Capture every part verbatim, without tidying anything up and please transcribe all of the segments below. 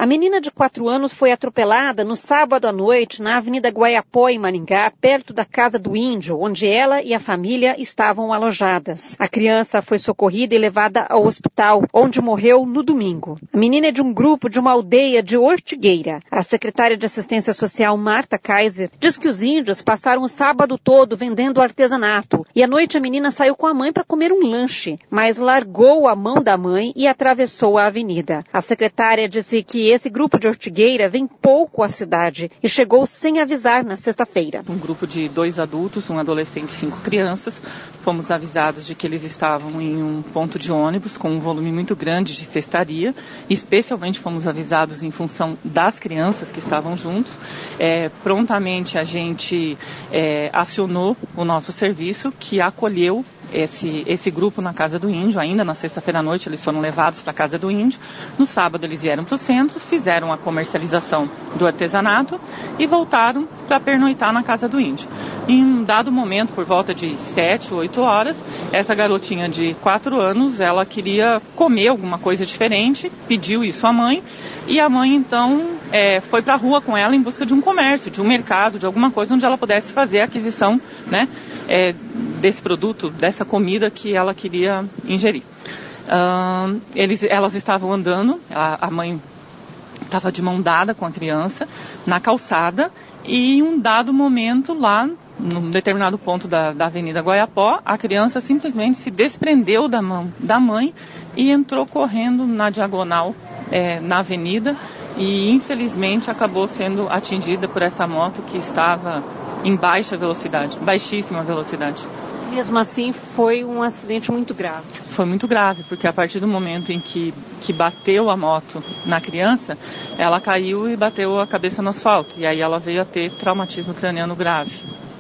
A menina de quatro anos foi atropelada no sábado à noite na Avenida Guaiapó, em Maringá, perto da Casa do Índio, onde ela e a família estavam alojadas. A criança foi socorrida e levada ao hospital, onde morreu no domingo. A menina é de um grupo de uma aldeia de Ortigueira. A secretária de Assistência Social, Marta Kaiser, diz que os índios passaram o sábado todo vendendo artesanato e à noite a menina saiu com a mãe para comer um lanche, mas largou a mão da mãe e atravessou a avenida. A secretária disse que esse grupo de Ortigueira vem pouco à cidade e chegou sem avisar na sexta-feira. Um grupo de dois adultos, um adolescente e cinco crianças. Fomos avisados de que eles estavam em um ponto de ônibus com um volume muito grande de cestaria. Especialmente fomos avisados em função das crianças que estavam juntos. É, prontamente a gente é, acionou o nosso serviço, que acolheu Esse, esse grupo na Casa do Índio. Ainda na sexta-feira à noite eles foram levados para a Casa do Índio. No sábado eles vieram para o centro, fizeram a comercialização do artesanato e voltaram para pernoitar na Casa do Índio. Em um dado momento, por volta de sete, oito horas, essa garotinha de quatro anos, ela queria comer alguma coisa diferente, pediu isso à mãe, e a mãe então é, foi para a rua com ela em busca de um comércio, de um mercado, de alguma coisa onde ela pudesse fazer a aquisição, né, é, desse produto, dessa comida que ela queria ingerir. Uh, eles, elas estavam andando, a, a mãe estava de mão dada com a criança na calçada e em um dado momento lá, num determinado ponto da, da Avenida Guaiapó, a criança simplesmente se desprendeu da mão da mãe e entrou correndo na diagonal é, na avenida e infelizmente acabou sendo atingida por essa moto que estava em baixa velocidade, baixíssima velocidade. Mesmo assim, foi um acidente muito grave. Foi muito grave, porque a partir do momento em que, que bateu a moto na criança, ela caiu e bateu a cabeça no asfalto. E aí ela veio a ter traumatismo craniano grave.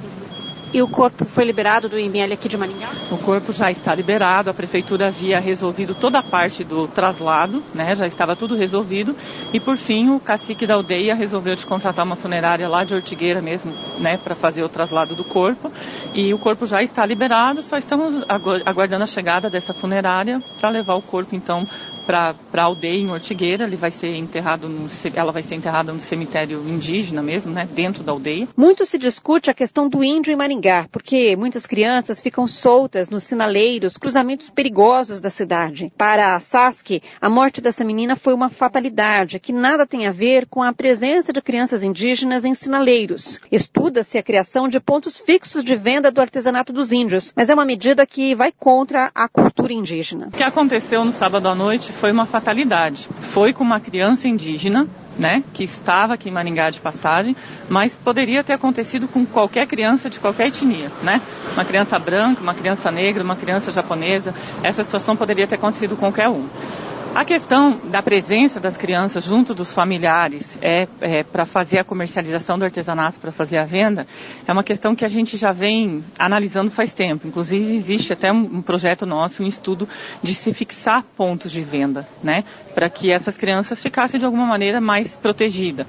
E o corpo foi liberado do I M L aqui de Maringá? O corpo já está liberado, a prefeitura havia resolvido toda a parte do traslado, né, já estava tudo resolvido. E por fim, o cacique da aldeia resolveu de contratar uma funerária lá de Ortigueira mesmo, né, para fazer o traslado do corpo. E o corpo já está liberado, só estamos aguardando a chegada dessa funerária para levar o corpo então para a aldeia em Ortigueira. Ele vai ser enterrado no, ela vai ser enterrada no cemitério indígena mesmo, né, dentro da aldeia. Muito se discute a questão do índio em Maringá, porque muitas crianças ficam soltas nos sinaleiros, cruzamentos perigosos da cidade. Para a Sasky, a morte dessa menina foi uma fatalidade, que nada tem a ver com a presença de crianças indígenas em sinaleiros. Estuda-se a criação de pontos fixos de venda do artesanato dos índios, mas é uma medida que vai contra a cultura indígena. O que aconteceu no sábado à noite foi uma fatalidade. Foi com uma criança indígena, né, que estava aqui em Maringá de passagem, mas poderia ter acontecido com qualquer criança de qualquer etnia, né? Uma criança branca, uma criança negra, uma criança japonesa, essa situação poderia ter acontecido com qualquer um. A questão da presença das crianças junto dos familiares é, é, para fazer a comercialização do artesanato, para fazer a venda, é uma questão que a gente já vem analisando faz tempo. Inclusive, existe até um, um projeto nosso, um estudo de se fixar pontos de venda, né, para que essas crianças ficassem de alguma maneira mais protegidas.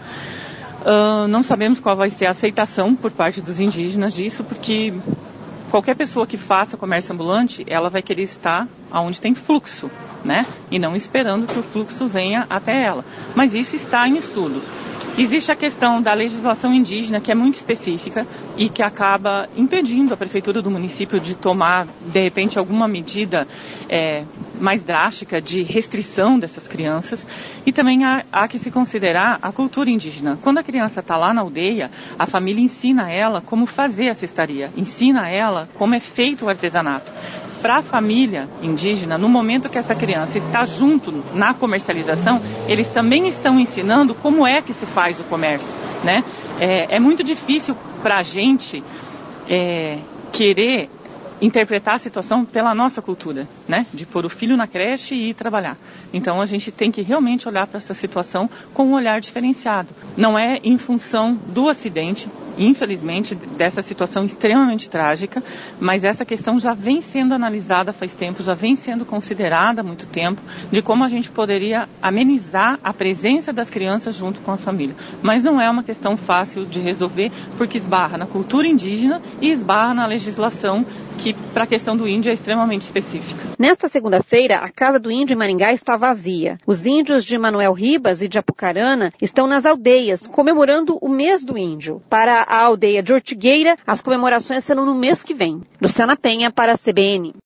Uh, não sabemos qual vai ser a aceitação por parte dos indígenas disso, porque qualquer pessoa que faça comércio ambulante, ela vai querer estar onde tem fluxo, né? E não esperando que o fluxo venha até ela. Mas isso está em estudo. Existe a questão da legislação indígena, que é muito específica e que acaba impedindo a prefeitura do município de tomar, de repente, alguma medida é, mais drástica de restrição dessas crianças. E também há, há que se considerar a cultura indígena. Quando a criança está lá na aldeia, a família ensina ela como fazer a cestaria, ensina ela como é feito o artesanato. Para a família indígena, no momento que essa criança está junto na comercialização, eles também estão ensinando como é que se faz o comércio, né? É, é muito difícil para a gente é, querer interpretar a situação pela nossa cultura, né? De pôr o filho na creche e ir trabalhar. Então a gente tem que realmente olhar para essa situação com um olhar diferenciado. Não é em função do acidente, infelizmente, dessa situação extremamente trágica, mas essa questão já vem sendo analisada faz tempo, já vem sendo considerada há muito tempo, de como a gente poderia amenizar a presença das crianças junto com a família. Mas não é uma questão fácil de resolver, porque esbarra na cultura indígena e esbarra na legislação que que para a questão do índio é extremamente específica. Nesta segunda-feira, a Casa do Índio em Maringá está vazia. Os índios de Manuel Ribas e de Apucarana estão nas aldeias, comemorando o mês do índio. Para a aldeia de Ortigueira, as comemorações serão no mês que vem. Luciana Penha para a C B N.